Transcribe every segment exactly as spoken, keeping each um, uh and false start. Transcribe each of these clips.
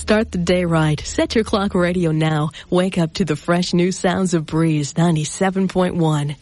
Start the day right. Set your clock radio now. Wake up to the fresh new sounds of Breeze ninety-seven point one.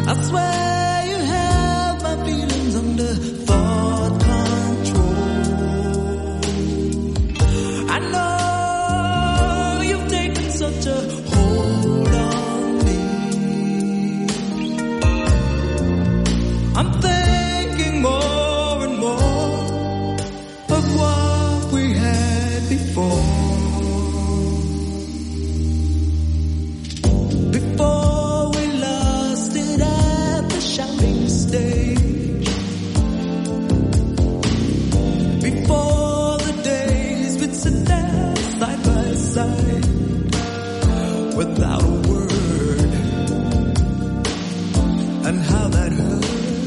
I swear you have my feelings under thought control. I know you've taken such a hold on me. I'm thinking more and more of what we had before. Before we lost it at the shouting stage. Before the days we'd sit there side by side without a word, and how that hurt.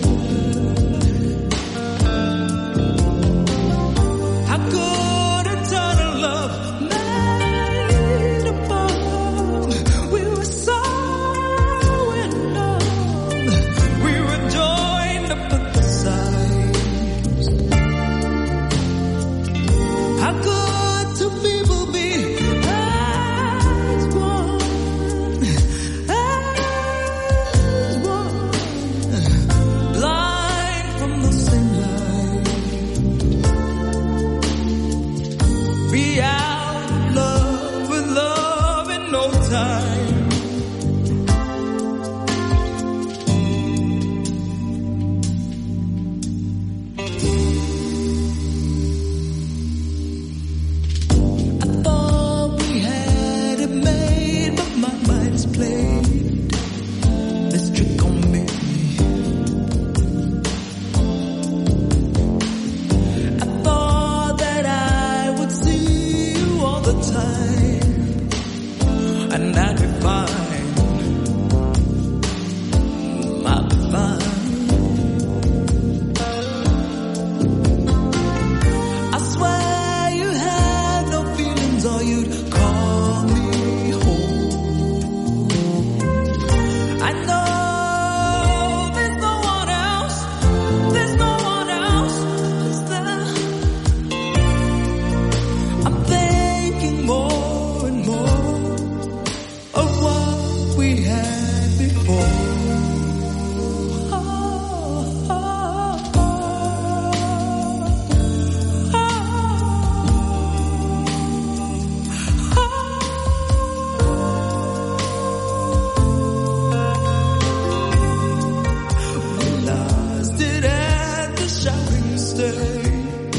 How could eternal love made above? We were so in love. We were joined up at the sides. How could two people be as one, as one, blind from the same light? Be out of love with love in no time. I thought we had it made, but my mind's played this trick on me. I thought that I would see you all the time, and I'd be fine. I'd be fine. I swear you had no feelings, or you'd call me home. I know there's no one else, there's no one else, is there? I'm thinking more and more of what we had before. Oh, oh, oh, We lost it at the shouting stage.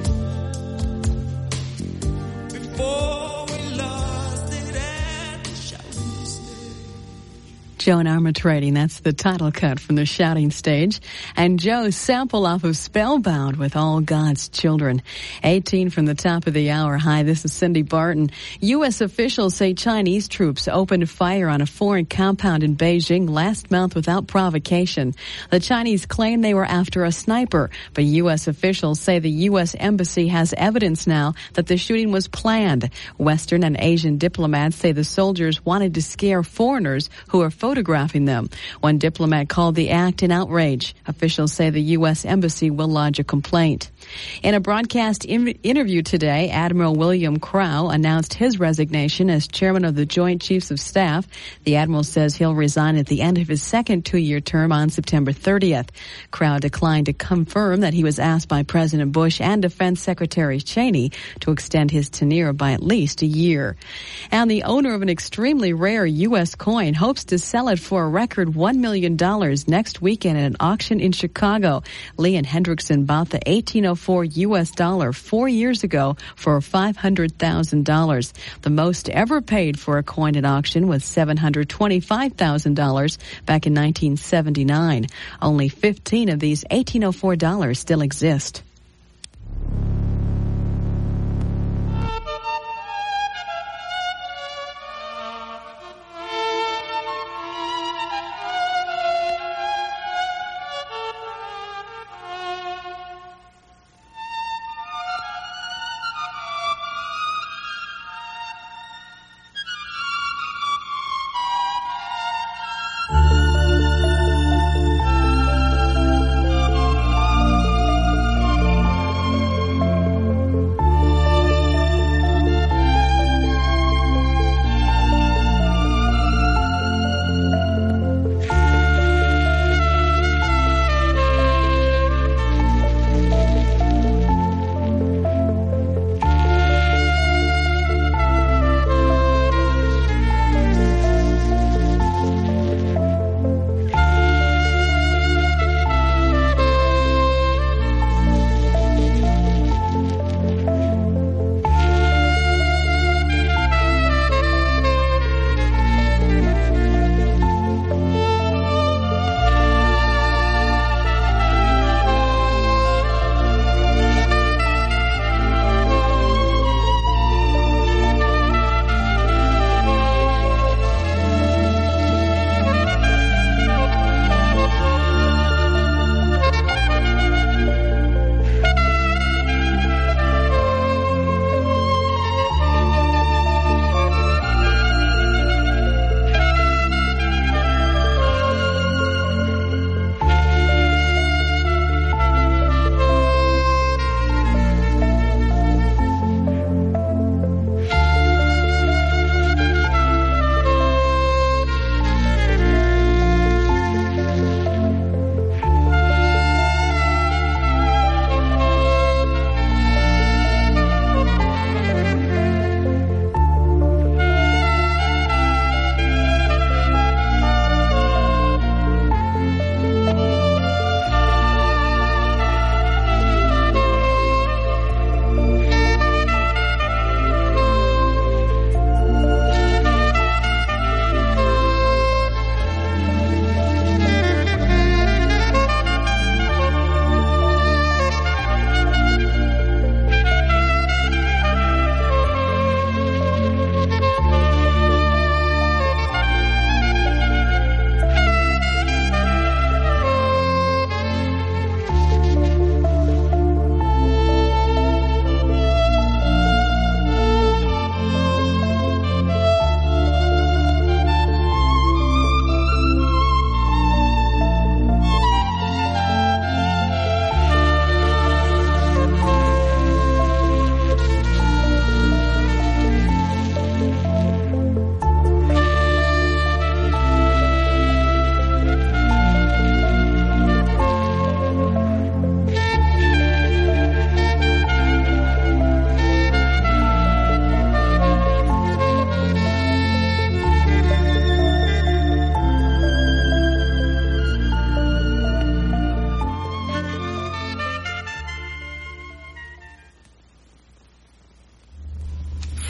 Before we lost it at the shouting stage. Joan Armatrading, that's the title cut from the shouting stage. And Joe's sample off of Spellbound with All God's Children. eighteen from the top of the hour. Hi, this is Cindy Barton. U S officials say Chinese troops opened fire on a foreign compound in Beijing last month without provocation. The Chinese claim they were after a sniper, but U S officials say the U S embassy has evidence now that the shooting was planned. Western and Asian diplomats say the soldiers wanted to scare foreigners who are photographing them. One diplomat called the act an outrage. Officials say the U S embassy will lodge a complaint. In a broadcast in- interview today, Admiral William Crow announced his resignation as chairman of the Joint Chiefs of Staff. The admiral says he'll resign at the end of his second two-year term on September thirtieth. Crow declined to confirm that he was asked by President Bush and Defense Secretary Cheney to extend his tenure by at least a year. And the owner of an extremely rare U S coin hopes to sell it for a record one million dollars next weekend at an auction in Chicago. Leon Hendrickson bought the eighteen oh four U S dollar four years ago for five hundred thousand dollars. The most ever paid for a coin at auction was seven hundred twenty-five thousand dollars back in nineteen seventy-nine. Only fifteen of these eighteen oh four dollars still exist.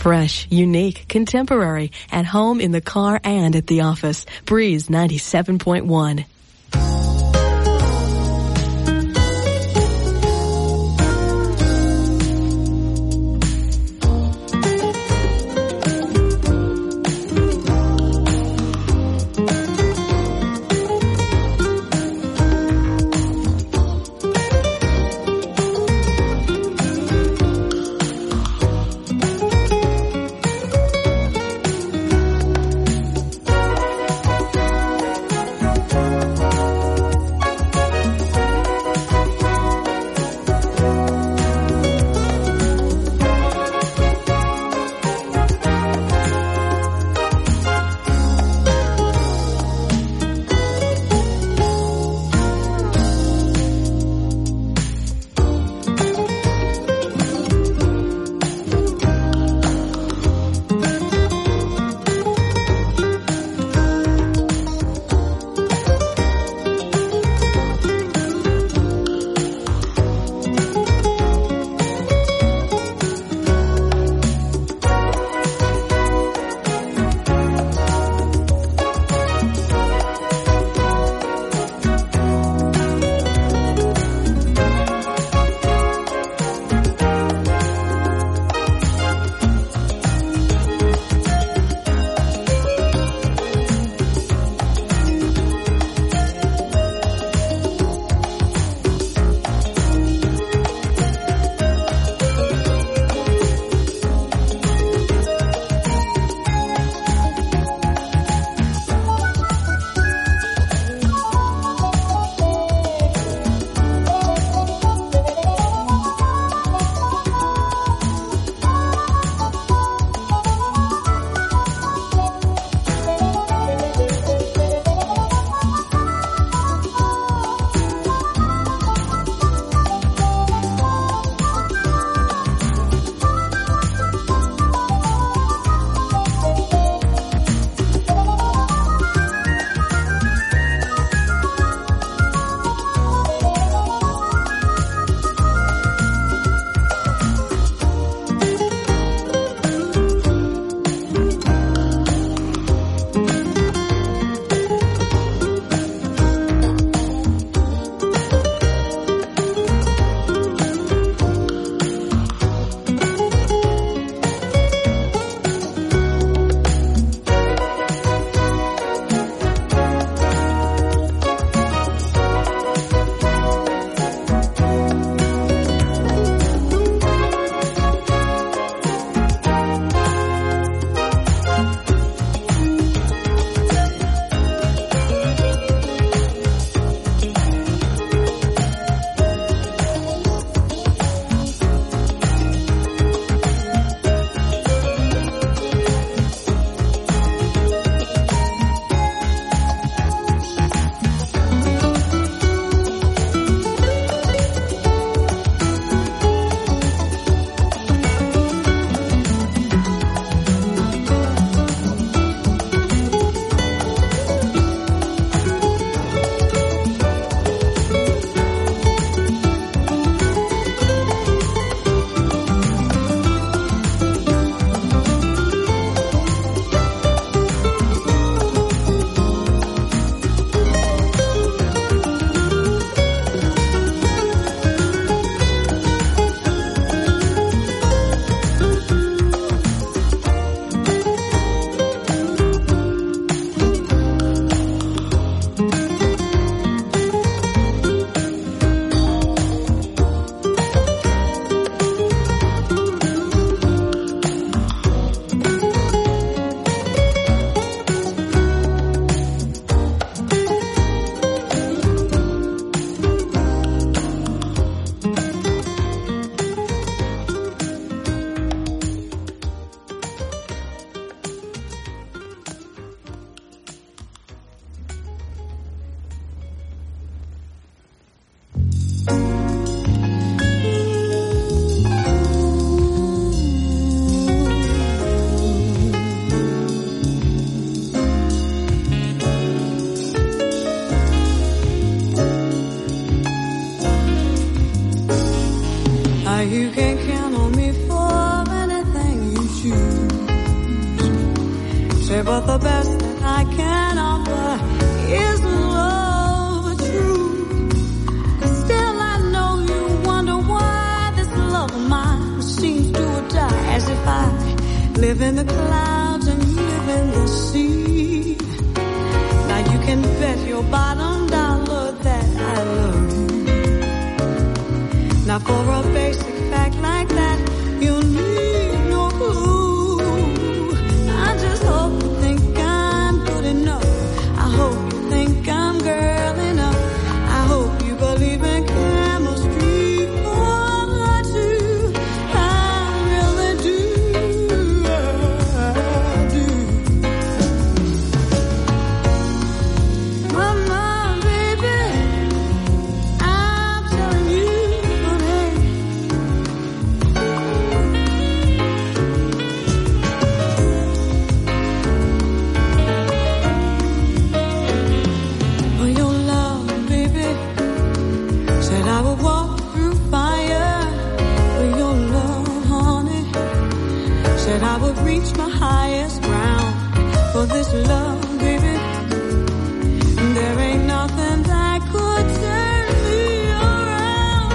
Fresh, unique, contemporary, at home, in the car, and at the office. Breeze ninety-seven point one. the clouds and you live in the sea. Now you can bet your bottom dollar that I love you. Now for a basic fact like that, you need no clue. I just hope you think I'm good enough. I hope you think I'm girl enough. I hope you believe in chemistry for two. I really do, I do. Mama, baby, I'm telling you, honey. For your love, baby, said I would walk through fire. For your love, honey, said I would reach my highest ground. For this love, baby, there ain't nothing that could turn me around.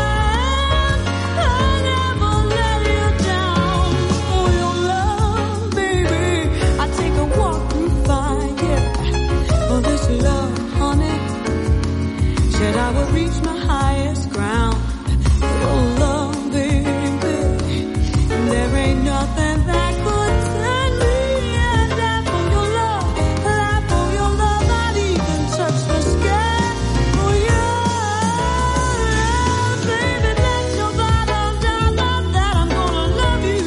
I'll never let you down. For your love, baby, I take a walk through fire. For this love, honey, said I would reach my highest ground. For your love, baby, there ain't nothing that could turn me. And that for your love, that for your love, I'd even touch the sky. For your love, baby, let your bottom dollar that I'm gonna love you.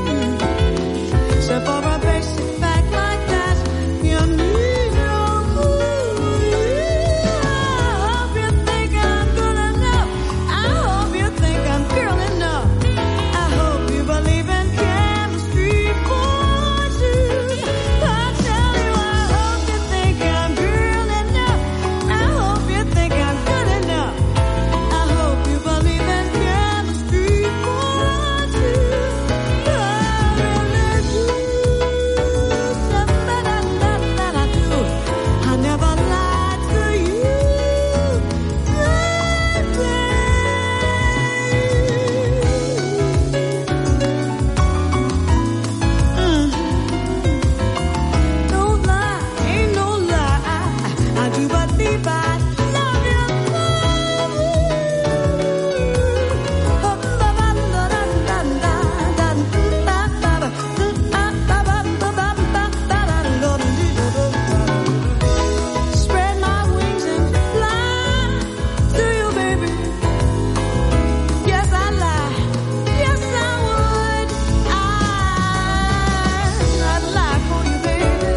So for a basic fact like that, you need no clue. I hope you think I'm good enough. I hope you think I'm girl enough. I hope you believe in chemistry for two. I tell you, I hope you think I'm girl enough. I hope you think I'm good enough. I hope you believe in chemistry for two. I really do. Something that I do. I never lied to you. Mm. Don't lie, ain't no lie. I do believe I love you. Spread my wings and fly to you, baby. Yes, I lie. Yes, I would. I'd lie for you, baby.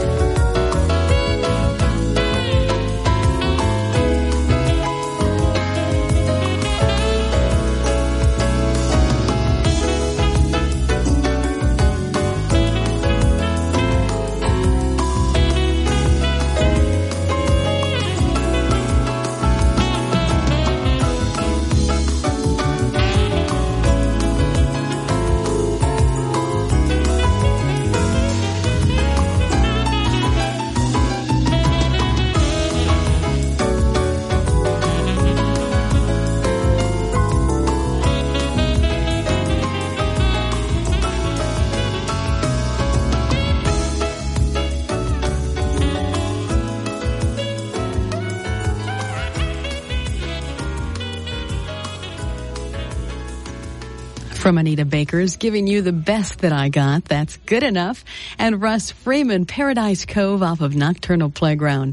From Anita Baker's giving you the best that I got. That's good enough. And Russ Freeman, Paradise Cove off of Nocturnal Playground.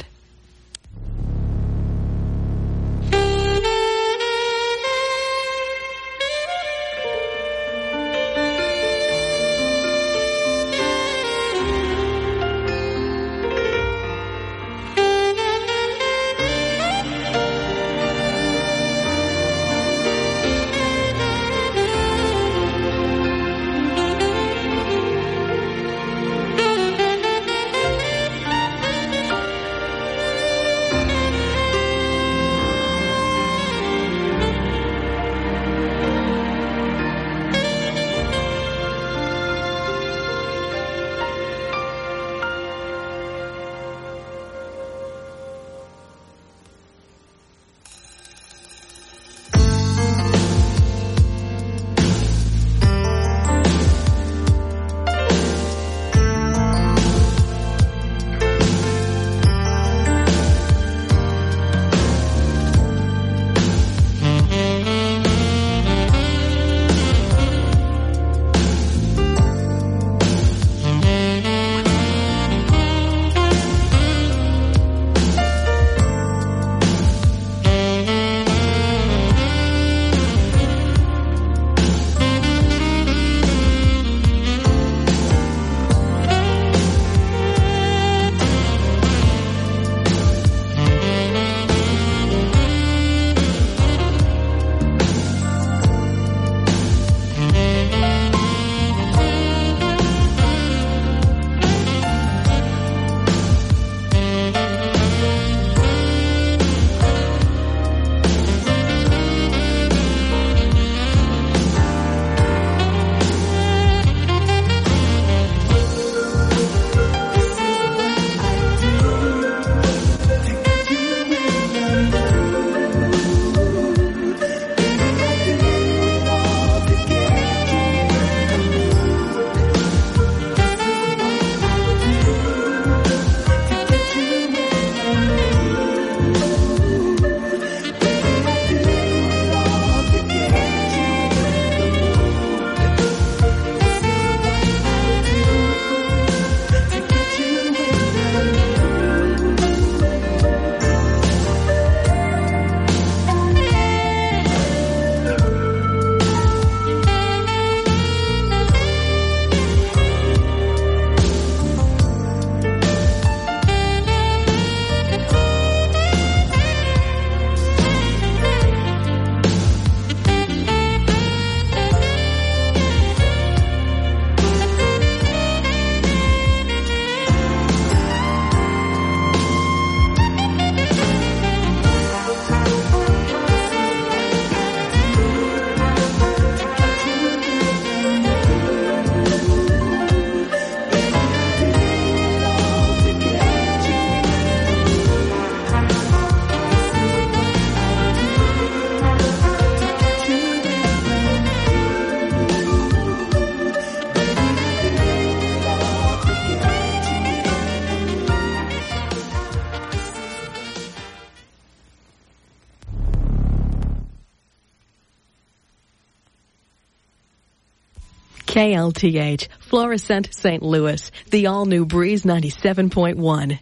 K L T H, Florissant, Saint Louis, the all-new Breeze ninety-seven point one.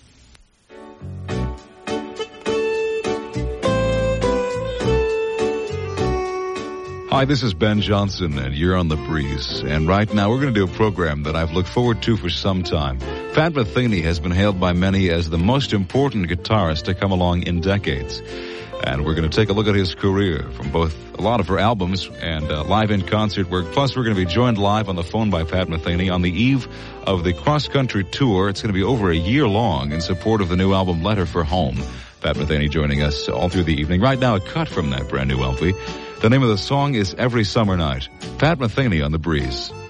Hi, this is Ben Johnson, and you're on The Breeze. And right now, we're going to do a program that I've looked forward to for some time. Pat Metheny has been hailed by many as the most important guitarist to come along in decades. And we're going to take a look at his career from both a lot of her albums and uh, live in concert work. Plus, we're going to be joined live on the phone by Pat Metheny on the eve of the cross-country tour. It's going to be over a year long in support of the new album, Letter for Home. Pat Metheny joining us all through the evening. Right now, a cut from that brand new L P. The name of the song is Every Summer Night. Pat Metheny on The Breeze.